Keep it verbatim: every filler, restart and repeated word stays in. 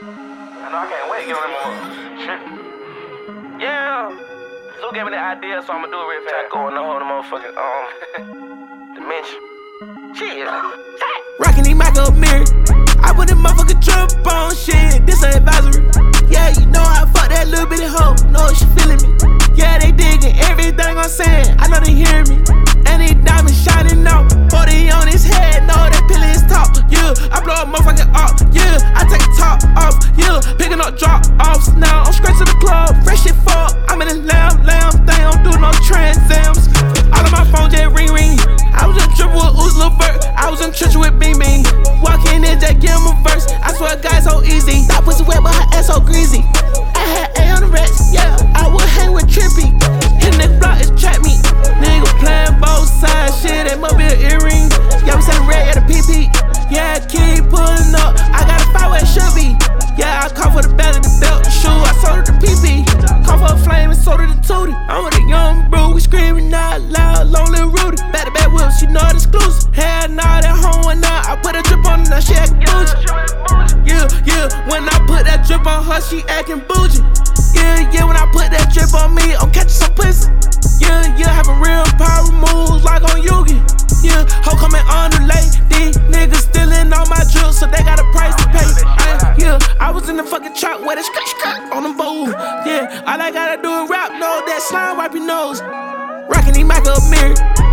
I know I can't wait to get on them motherfuckers. Shit. Yeah. Zoo gave me the idea, so I'ma do it real fast. Go in the whole motherfucking um dimension. Shit. Rockin' these Michael mirror. I put the motherfucking drip on shit. This ain't advisory. Yeah, you know I fuck that little bitty hoe. Know she feeling me. Yeah, they digging everything I'm saying. I know they hear me. And these diamonds shining out. forty on his head. No, that pillar is top. Yeah, I blow a motherfucking up. Yeah, I take the top off. Yeah, picking up drop offs. Now I'm straight to the club. Fresh shit fuck. I'm in the lamb, lamb thing. I don't do no transams. All of my phone just ring ring. I was in triple with Uzi Lil Vert. I was in church with Bing Bing. Walking in, just give him a verse. I swear God so easy. That pussy wet, but her ass so greasy. I had A on the rats, yeah. I would hang with Trippy. Hitting that block is trap me. Nigga playing both sides, shit. That must be an earring. Yeah, we selling red at a P P. Yeah, I keep pulling up. I got a fight where it should be. Yeah, I call for the belt of the belt, the shoe. I sold her the P P. Call for a flame and sold her the tootie. I'm with a young bro, we screaming out loud. Lonely Rudy. Back to back whips, she know it's exclusive. Hell nah, that home went out. I put a drip on her, now she acting bougie. Yeah, yeah, when I put that drip on her, she acting bougie. Yeah, yeah, when I put that drip on me, I'm catching some pussy. Yeah, yeah, having real power moves like on Yugi. Yeah, hoe coming on the late. These niggas stealing all my drips, so they got a price to pay. I, yeah, I was in the fucking trap with a skirt skirt on them bowl. Yeah, all I gotta do is rap, know that slime wipe your nose. Rockin' these Michael mirror.